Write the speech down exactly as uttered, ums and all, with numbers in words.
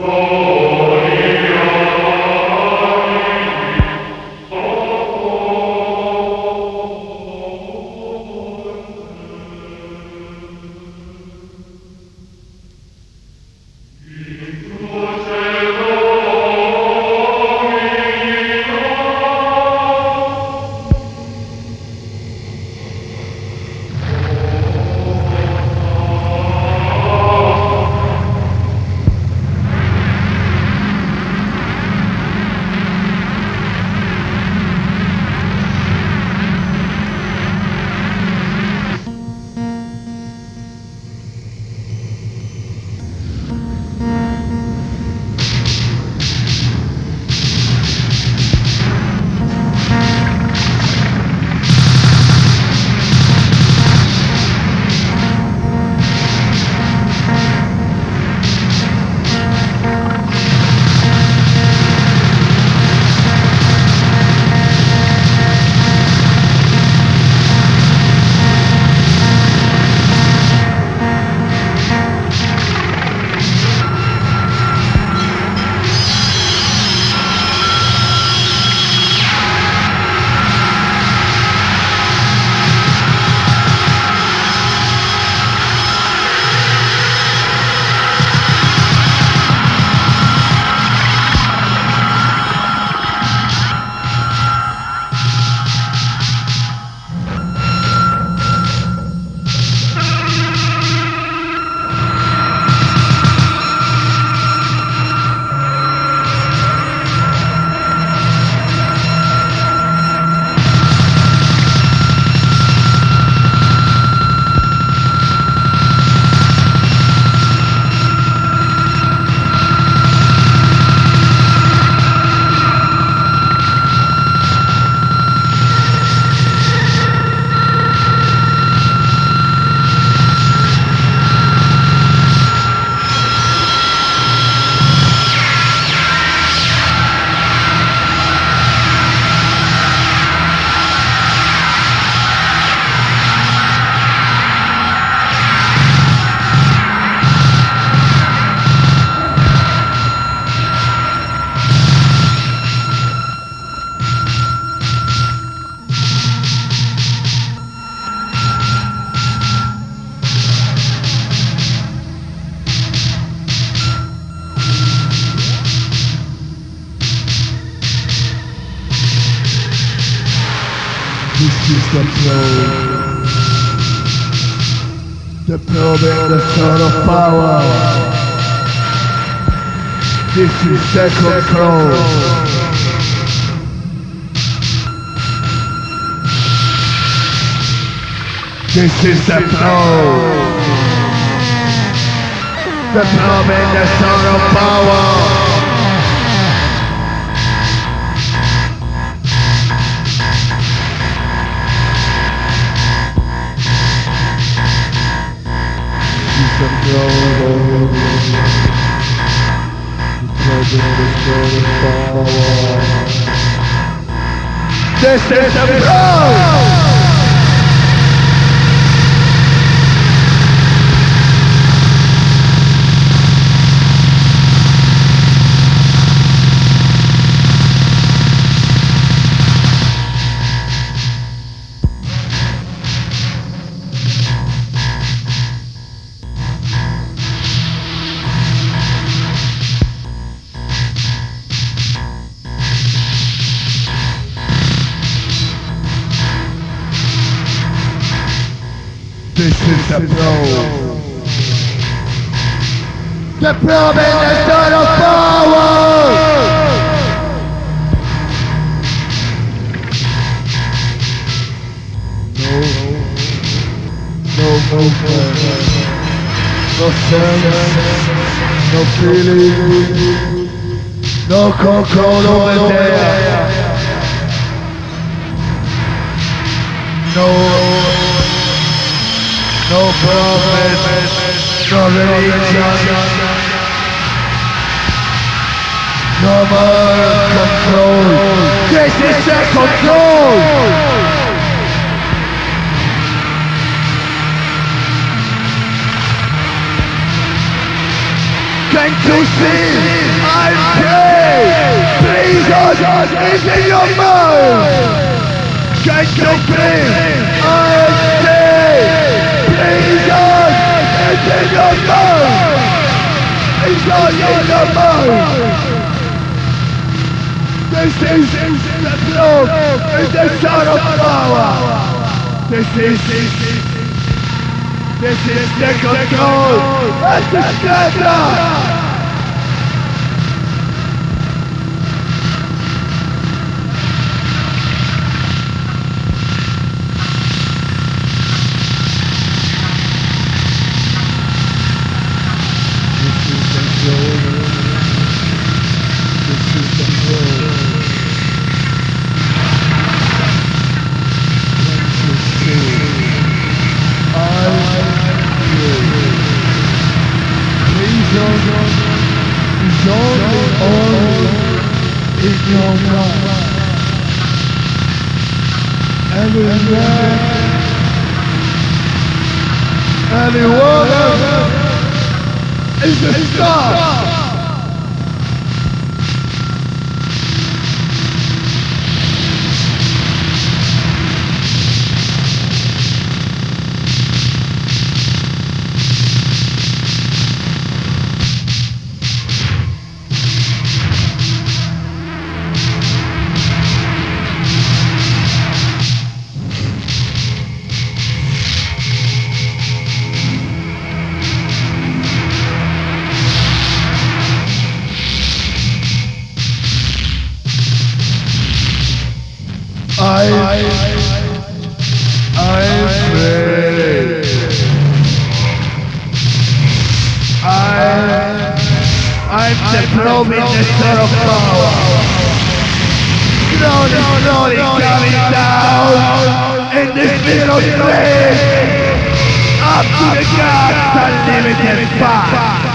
This is the probe. The probe and the sword of power. This is the control. This is the probe. The probe and the sword of power. The probe, the probe and the sword of power. This is the probe! This is the probe. The probe and the sword of power. No, no movement, no sense, no feeling, no control over there. No. No prophet, no religion, no more control. This is the control! Can't you see? I'm free! Prison is in your mind! Can't you see? I'm free! Prison is in your mind! It's all in your mind! This is the blood and the son of power! This is... This is the control and the scatter! It's only all in your mind. Every man, every woman is a star. I, I'm free. I, I'm the pro-minister of power. Slowly, slowly coming down in this little space. Up to the God's unlimited path.